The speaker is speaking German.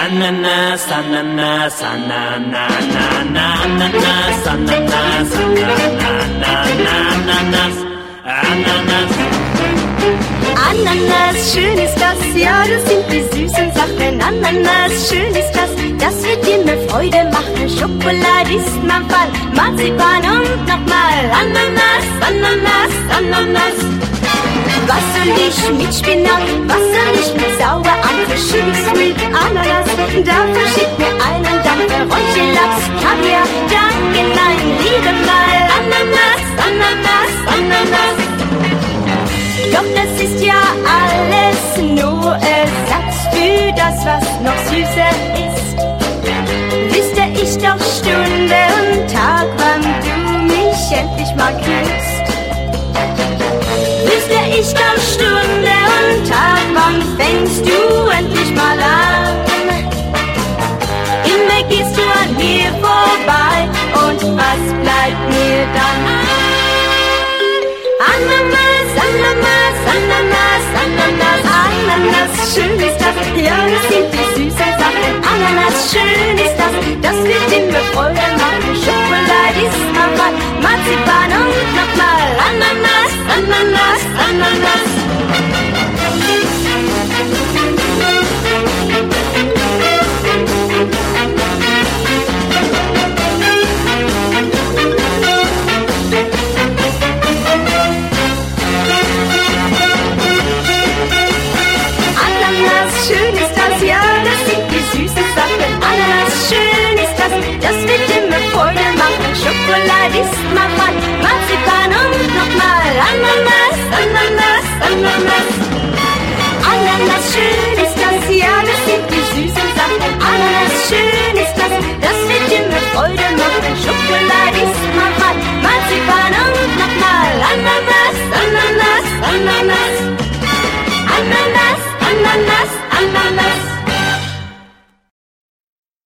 Ananas, Ananas, Ananas, Ananas, Ananas, Ananas, Ananas. Ananas, schön ist das, ja, das sind die süßen Sachen. Ananas, schön ist das wird dir mehr Freude machen. Schokolade ist mein Fall, Marzipan und nochmal Ananas, Ananas, Ananas. Was soll ich mit Spinat, was soll ich mit Sauerapfel, schön ist mit Ananas. Dafür schick mir einen Dampfer, Räucherlachs, Kaviar, danke, nein, liebe mal Ananas, Ananas, Ananas. Doch das ist ja alles nur Ersatz für das, was noch süßer ist. Wüsste ich doch Stunde und Tag, wann du mich endlich mal küsst. Wüsste ich doch Stunde und Tag, wann fängst du endlich mal an. Immer gehst du an mir vorbei und was bleibt mir dann? Ananas, Ananas, Ananas, Ananas, Ananas, schön ist das, ja, das sind die süßen Sachen. Ananas, schön ist das wird immer Freude machen. Schokolade ist mein Fall, Marzipan und nochmal Ananas, Ananas, Ananas.